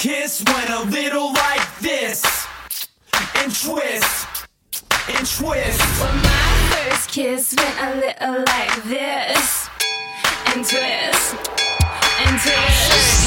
kiss went a little like this, and twist, and twist. Well, my first kiss went a little like this, and twist, and twist.